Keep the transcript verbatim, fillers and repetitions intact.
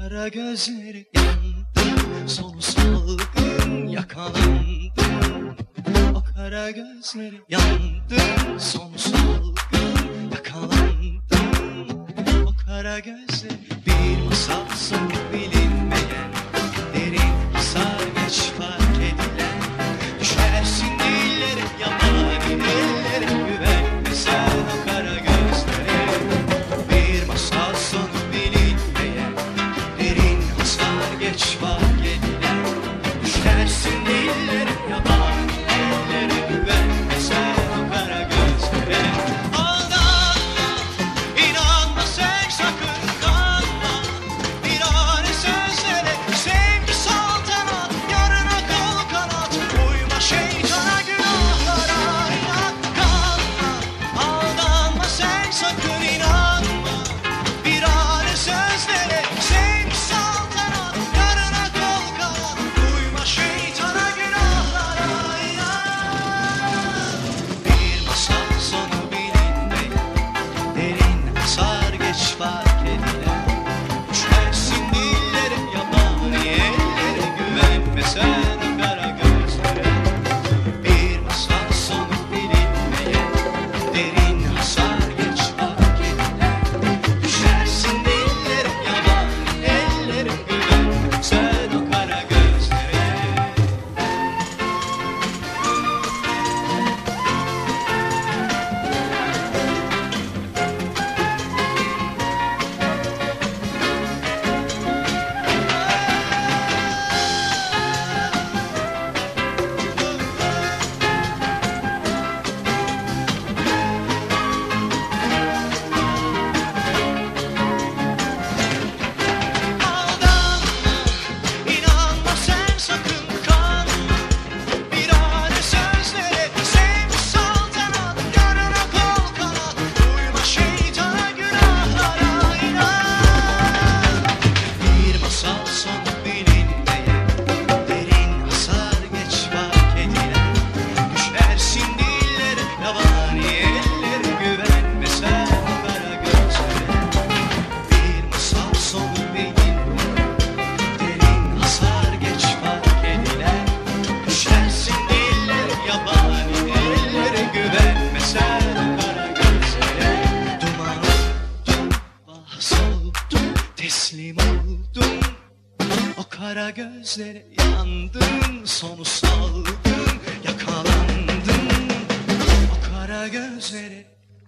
kara gözleri yandı, sonu salgın yakalandım. O kara gözleri yandı, sonu salgın yakalandım. O kara gözleri bir masal sonu bilinmeyen, derin hasar geç fark edilen. Düşersin dillere, yabani ellere, güvenme sen o kara gözlere. Bir masal sonu bilinmeyen, derin hasar geç fark edilen. Düşersin dillere, yabani ellere, güvenme sen o kara gözlere. Aldanma, inanma sen sakın kanma, virane sözlere. Sevgi saltanat, yarına kol kanat, uyma şeytana günahlara. İnan kanma, aldanma sen sakın inanma, virane sözlere. Sevgi saltanat, yarına kol kanat, uyma şeytana günahlara. İnan. Bir masal sonu bilinmeyen, derin hasar geç fark edilen. Düşersin dillere, yabani ellere, güvenme sen o kara gözlere. Bir masal sonu bilinmeyen, derin hasar geç fark edilen. Düşersin dillere, yabani ellere, güvenme sen o kara gözlere. Aldanma, inanma sen sakın kanma, virane sözlere. Sevgi saltanat, yarına kol kanat, uyma şeytana günahlara. İnan. Bir masal sonu bilinmeyen, derin hasar geç fark edilen. Düşersin dillere, yabani ellere, güvenme sen o kara gözlere. Bir masal sonu bilinmeyen, derin hasar geç fark edilen. Düşersin dillere, yabani ellere, güvenme sen o kara gözlere. Duman oldum, mahsoldum, teslim oldum. O kara gözlere yandım, sonu saldım, yakalandım. O kara gözlere